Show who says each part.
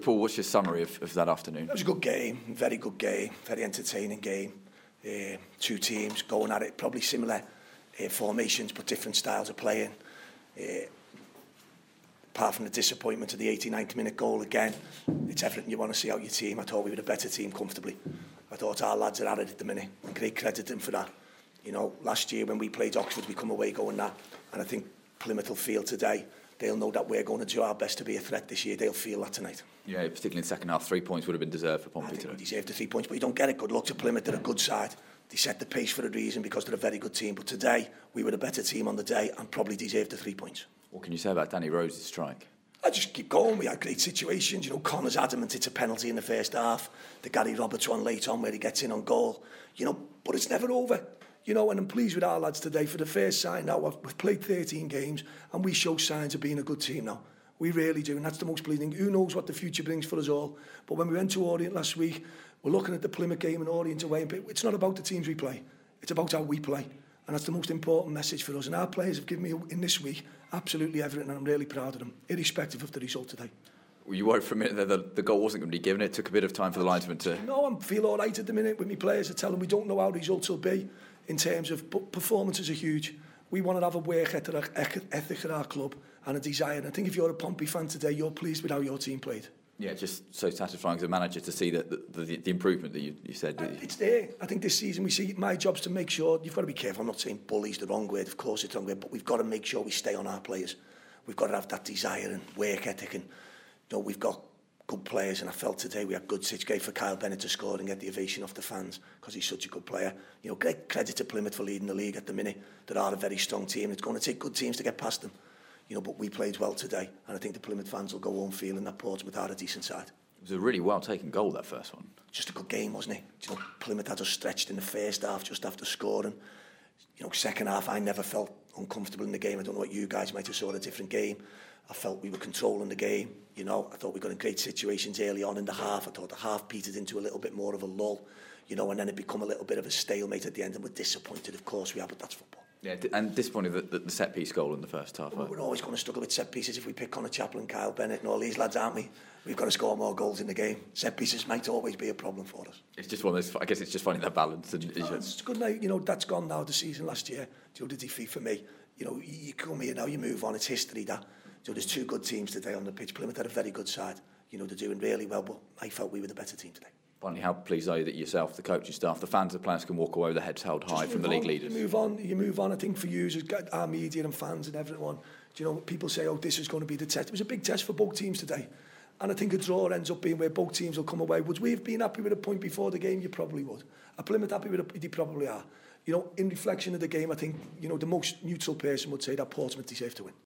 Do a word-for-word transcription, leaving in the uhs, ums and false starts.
Speaker 1: Paul, what's your summary of, of that afternoon?
Speaker 2: It was a good game, very good game, very entertaining game. Uh, two teams going at it, probably similar uh, formations but different styles of playing. Uh, apart from the disappointment of the eighty-ninth minute goal again, it's everything you want to see out your team. I thought we were a better team comfortably. I thought our lads are at it at the minute, and great credit them for that. You know, last year when we played Oxford, we come away going that, and I think Plymouth will feel today, they'll know that we're going to do our best to be a threat this year. They'll feel that tonight.
Speaker 1: Yeah, particularly in the second half, three points would have been deserved for Pompey today. I
Speaker 2: think we deserved the three points, but you don't get it. Good luck to Plymouth. They're a good side. They set the pace for a reason because they're a very good team. But today, we were a better team on the day and probably deserved the three points.
Speaker 1: What can you say about Danny Rose's strike?
Speaker 2: I just keep going. We had great situations. You know, Connor's adamant it's a penalty in the first half. The Gary Roberts one late on where he gets in on goal. You know, but it's never over. You know, and I'm pleased with our lads today for the first sign now. We've played thirteen games and we show signs of being a good team now. We really do, and that's the most pleasing. Who knows what the future brings for us all? But when we went to Orient last week, we're looking at the Plymouth game and Orient away. It's not about the teams we play. It's about how we play. And that's the most important message for us. And our players have given me, in this week, absolutely everything, and I'm really proud of them, irrespective of the result today.
Speaker 1: Were you worried for a minute that the, the goal wasn't going to be given? It took a bit of time for the linesman to...
Speaker 2: No, I feel all right at the minute with my players. I tell them we don't know how results will be in terms of... But performances are huge. We want to have a work ethic at our club and a desire. And I think if you're a Pompey fan today, you're pleased with how your team played.
Speaker 1: Yeah, just so satisfying as a manager to see that the, the, the improvement that you, you said.
Speaker 2: It's there. I think this season we see my job's to make sure, you've got to be careful, I'm not saying bully's the wrong word, of course it's the wrong word, but we've got to make sure we stay on our players. We've got to have that desire and work ethic, and you know, we've got good players, and I felt today we had good sits. Great for Kyle Bennett to score and get the ovation off the fans because he's such a good player. You know, great credit to Plymouth for leading the league at the minute. They are a very strong team. It's going to take good teams to get past them. You know, but we played well today, and I think the Plymouth fans will go home feeling that Portsmouth are a decent side.
Speaker 1: It was a really well-taken goal, that first one.
Speaker 2: Just a good game, wasn't it? You know, Plymouth had us stretched in the first half just after scoring. You know, second half, I never felt uncomfortable in the game. I don't know what you guys might have saw a different game. I felt we were controlling the game. You know, I thought we got in great situations early on in the half. I thought the half petered into a little bit more of a lull, you know, and then it become a little bit of a stalemate at the end. And we're disappointed, of course we are, but that's football.
Speaker 1: Yeah, and disappointed that the, the set-piece goal in the first half.
Speaker 2: Well, we're always going to struggle with set-pieces if we pick Connor Chaplin, Kyle Bennett and all these lads, aren't we? We've got to score more goals in the game. Set-pieces might always be a problem for us.
Speaker 1: It's just one of those, I guess it's just finding that balance. And
Speaker 2: no, it's good now, you know, that's gone now, the season last year. You know, the defeat for me. You know, you come here now, you move on, it's history that. So there's two good teams today on the pitch. Plymouth had a very good side. You know, they're doing really well, but I felt we were the better team today.
Speaker 1: Finally, how pleased are you that yourself, the coaching staff, the fans, the players can walk away with their heads held high from the league leaders?
Speaker 2: You move on, you move on. I think for you, as our media and fans and everyone, do you know, people say, oh, this is going to be the test. It was a big test for both teams today. And I think a draw ends up being where both teams will come away. Would we have been happy with a point before the game? You probably would. Are Plymouth happy with it? You probably are. You know, in reflection of the game, I think, you know, the most neutral person would say that Portsmouth deserved to win.